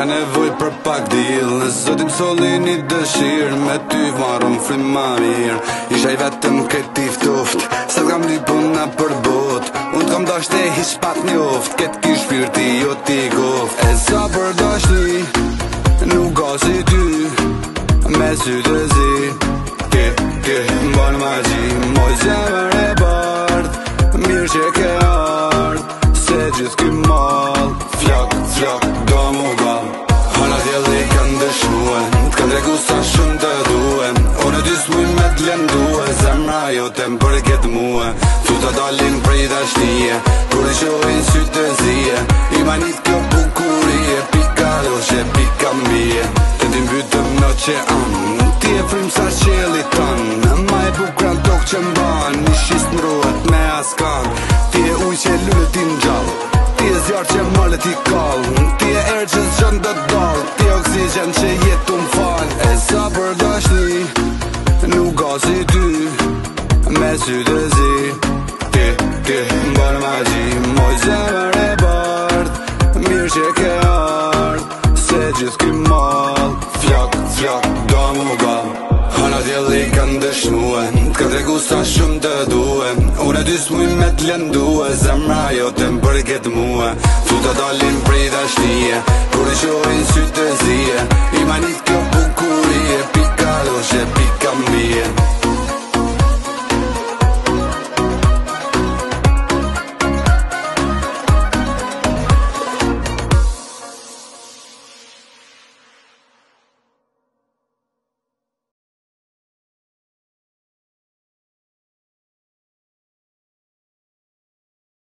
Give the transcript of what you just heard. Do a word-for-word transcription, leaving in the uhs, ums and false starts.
Kisha nevoj për pak dil Në zotin solli një dëshirë Me ty varëm frim ma mirë Isha i vetëm këti ftoft Se t'kam një puna për bot Unë t'kam dasht e hiq pat njoft Ket ki shpirti jo t'i goft E sa për dashni Nuk ka si ty Me sy të zi Ke, ke, mban magji Moj zemër e bardh Mirë që ke ardh Se gjithë ky mal Flok, flok, do mu ga Hana djeli kanë dëshmue T'kan dregu sa shumë të due Unë dy s'muj me t'lendue Zemra jo tem për këtë muë Tu të dalin prej dashnije Kur i shojnë sy të zije I manit kjo bukurie Pika doshe, pika mbije Të ti mbytëm në që anë Ti e frim sa qeli tanë Ma e bukran tok që mban Një shist mruhet me askan Ti e uj që lullë ti n'gjallë Ti e zjarë që mëllë ti kallë Ti e erë që zgjën dhe dalë Ti e oksigen që jetu m'fal E sa për dashni Nuk ka si ty Me sy të zi Ti, ti, mban magji Moj zemër e bardh Mirë që ke ardh Se gjithë ky mal Flok, flok, do mu ga Hana djeli kanë dëshmue T'kan tregu sa shumë të due Unë e dy s'muj me t'lendue Zemra jo tem për këtë muë Tu të dalin prej dashnije Kur i shojnë sy të zije I manit